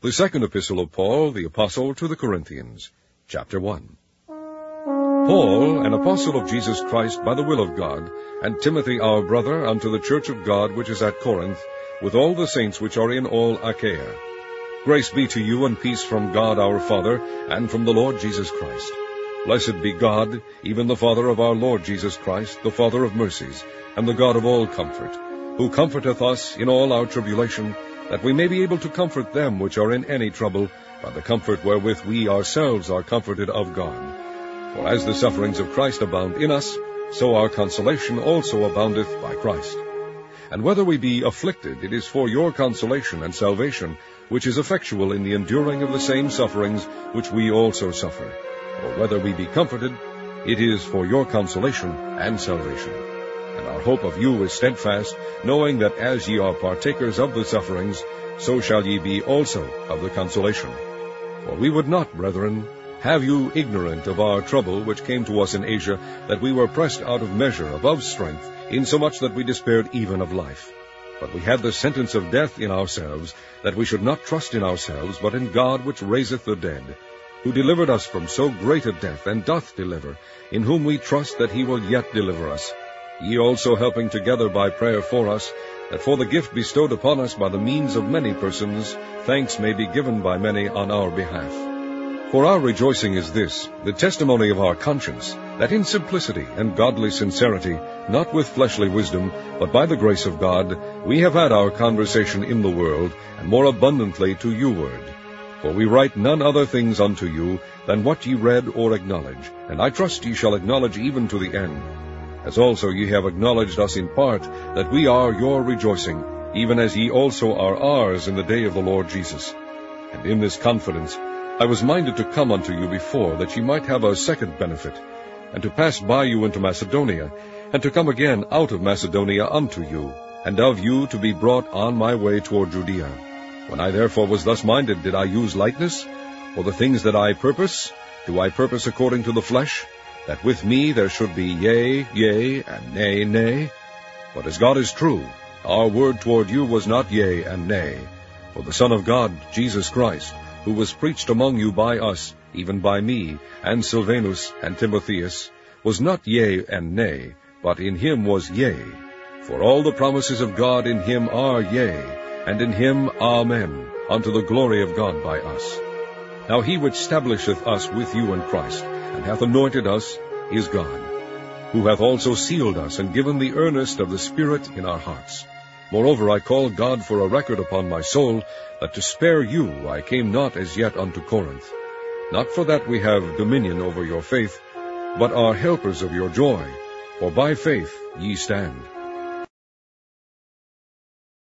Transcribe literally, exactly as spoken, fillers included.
The second epistle of Paul, the apostle to the Corinthians, chapter one. Paul, an apostle of Jesus Christ by the will of God, and Timothy our brother, unto the church of God which is at Corinth, with all the saints which are in all Achaia. Grace be to you and peace from God our Father, and from the Lord Jesus Christ. Blessed be God, even the Father of our Lord Jesus Christ, the Father of mercies, and the God of all comfort, who comforteth us in all our tribulation, that we may be able to comfort them which are in any trouble, by the comfort wherewith we ourselves are comforted of God. For as the sufferings of Christ abound in us, so our consolation also aboundeth by Christ. And whether we be afflicted, it is for your consolation and salvation, which is effectual in the enduring of the same sufferings which we also suffer. Or whether we be comforted, it is for your consolation and salvation. And our hope of you is steadfast, knowing that as ye are partakers of the sufferings, so shall ye be also of the consolation. For we would not, brethren, have you ignorant of our trouble which came to us in Asia, that we were pressed out of measure above strength, insomuch that we despaired even of life. But we had the sentence of death in ourselves, that we should not trust in ourselves, but in God which raiseth the dead, who delivered us from so great a death, and doth deliver, in whom we trust that he will yet deliver us. Ye also helping together by prayer for us, that for the gift bestowed upon us by the means of many persons, thanks may be given by many on our behalf. For our rejoicing is this, the testimony of our conscience, that in simplicity and godly sincerity, not with fleshly wisdom, but by the grace of God, we have had our conversation in the world, and more abundantly to you ward. For we write none other things unto you, than what ye read or acknowledge, and I trust ye shall acknowledge even to the end. As also ye have acknowledged us in part, that we are your rejoicing, even as ye also are ours in the day of the Lord Jesus. And in this confidence I was minded to come unto you before, that ye might have a second benefit, and to pass by you into Macedonia, and to come again out of Macedonia unto you, and of you to be brought on my way toward Judea. When I therefore was thus minded, did I use lightness? For the things that I purpose, do I purpose according to the flesh? That with me there should be yea, yea, and nay, nay? But as God is true, our word toward you was not yea and nay. For the Son of God, Jesus Christ, who was preached among you by us, even by me, and Silvanus, and Timotheus, was not yea and nay, but in him was yea. For all the promises of God in him are yea, and in him amen, unto the glory of God by us. Now he which stablisheth us with you in Christ, and hath anointed us, is God, who hath also sealed us, and given the earnest of the Spirit in our hearts. Moreover, I call God for a record upon my soul, that to spare you I came not as yet unto Corinth. Not for that we have dominion over your faith, but are helpers of your joy, for by faith ye stand.